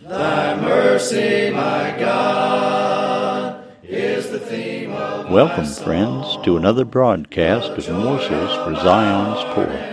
Thy mercy, my God, is the theme of Welcome, friends, to another broadcast of Morsels for Zion's Poor.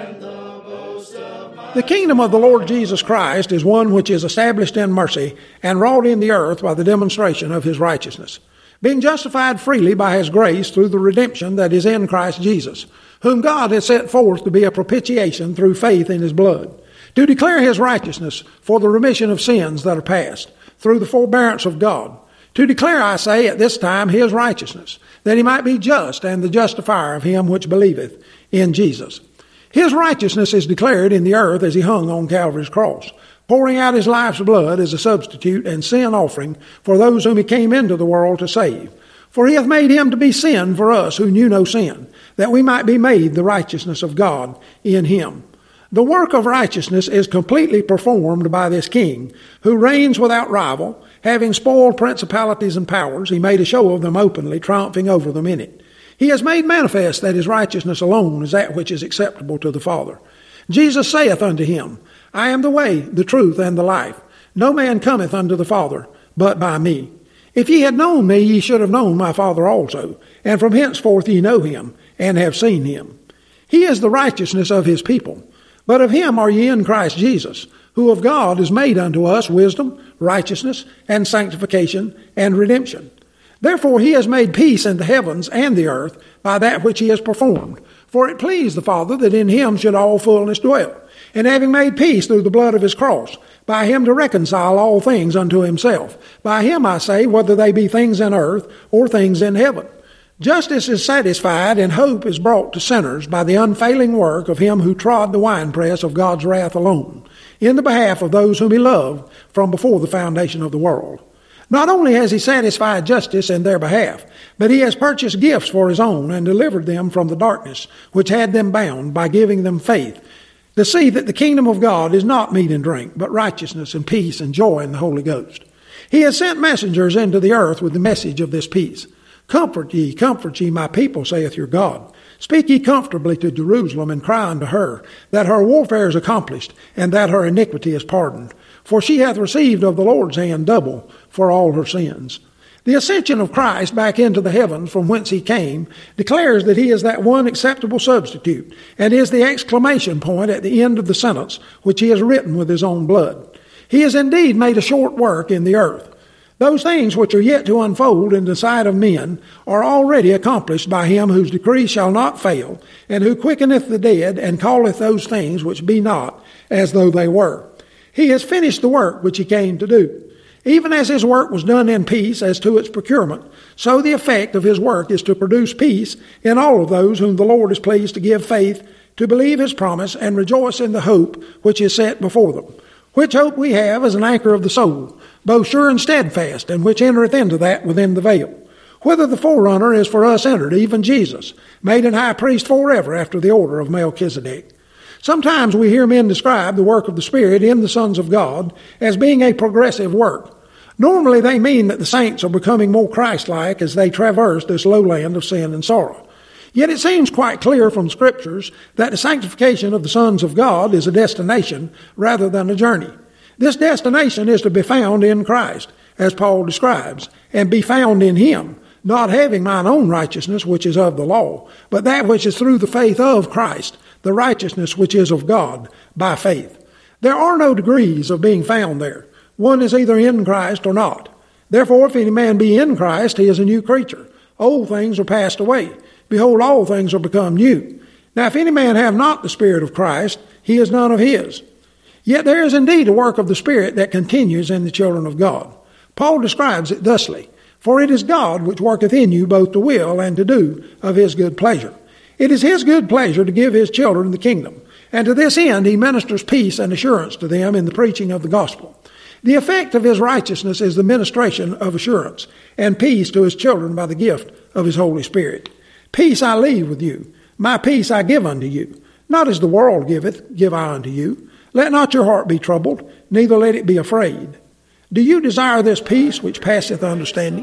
The kingdom of the Lord Jesus Christ is one which is established in mercy and wrought in the earth by the demonstration of his righteousness, being justified freely by his grace through the redemption that is in Christ Jesus, whom God has set forth to be a propitiation through faith in his blood, to declare his righteousness for the remission of sins that are past, through the forbearance of God, to declare, I say, at this time his righteousness, that he might be just and the justifier of him which believeth in Jesus. His righteousness is declared in the earth as he hung on Calvary's cross, pouring out his life's blood as a substitute and sin offering for those whom he came into the world to save. For he hath made him to be sin for us who knew no sin, that we might be made the righteousness of God in him. The work of righteousness is completely performed by this King, who reigns without rival. Having spoiled principalities and powers, he made a show of them openly, triumphing over them in it. He has made manifest that his righteousness alone is that which is acceptable to the Father. Jesus saith unto him, I am the way, the truth, and the life. No man cometh unto the Father but by me. If ye had known me, ye should have known my Father also, and from henceforth ye know him, and have seen him. He is the righteousness of his people. But of him are ye in Christ Jesus, who of God is made unto us wisdom, righteousness, and sanctification, and redemption. Therefore he has made peace in the heavens and the earth by that which he has performed. For it pleased the Father that in him should all fullness dwell. And having made peace through the blood of his cross, by him to reconcile all things unto himself. By him, I say, whether they be things in earth or things in heaven. Justice is satisfied and hope is brought to sinners by the unfailing work of him who trod the winepress of God's wrath alone, in the behalf of those whom he loved from before the foundation of the world. Not only has he satisfied justice in their behalf, but he has purchased gifts for his own and delivered them from the darkness which had them bound by giving them faith, to see that the kingdom of God is not meat and drink, but righteousness and peace and joy in the Holy Ghost. He has sent messengers into the earth with the message of this peace. Comfort ye, my people, saith your God. Speak ye comfortably to Jerusalem, and cry unto her, that her warfare is accomplished, and that her iniquity is pardoned. For she hath received of the Lord's hand double for all her sins. The ascension of Christ back into the heavens from whence he came declares that he is that one acceptable substitute, and is the exclamation point at the end of the sentence which he has written with his own blood. He has indeed made a short work in the earth. Those things which are yet to unfold in the sight of men are already accomplished by him whose decree shall not fail, and who quickeneth the dead, and calleth those things which be not as though they were. He has finished the work which he came to do. Even as his work was done in peace as to its procurement, so the effect of his work is to produce peace in all of those whom the Lord is pleased to give faith, to believe his promise, and rejoice in the hope which is set before them. Which hope we have as an anchor of the soul, both sure and steadfast, and which entereth into that within the veil, whither the forerunner is for us entered, even Jesus, made an high priest forever after the order of Melchizedek. Sometimes we hear men describe the work of the Spirit in the sons of God as being a progressive work. Normally they mean that the saints are becoming more Christ-like as they traverse this lowland of sin and sorrow. Yet it seems quite clear from Scriptures that the sanctification of the sons of God is a destination rather than a journey. This destination is to be found in Christ, as Paul describes, and be found in him, not having mine own righteousness which is of the law, but that which is through the faith of Christ, the righteousness which is of God by faith. There are no degrees of being found there. One is either in Christ or not. Therefore, if any man be in Christ, he is a new creature. Old things are passed away. Behold, all things are become new. Now, if any man have not the Spirit of Christ, he is none of his. Yet there is indeed a work of the Spirit that continues in the children of God. Paul describes it thusly, For it is God which worketh in you both to will and to do of his good pleasure. It is his good pleasure to give his children the kingdom, and to this end he ministers peace and assurance to them in the preaching of the gospel. The effect of his righteousness is the ministration of assurance and peace to his children by the gift of his Holy Spirit. Peace I leave with you, my peace I give unto you. Not as the world giveth, give I unto you. Let not your heart be troubled, neither let it be afraid. Do you desire this peace which passeth understanding?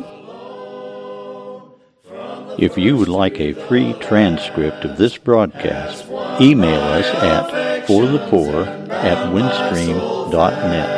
If you would like a free transcript of this broadcast, email us at forthepoor@windstream.net.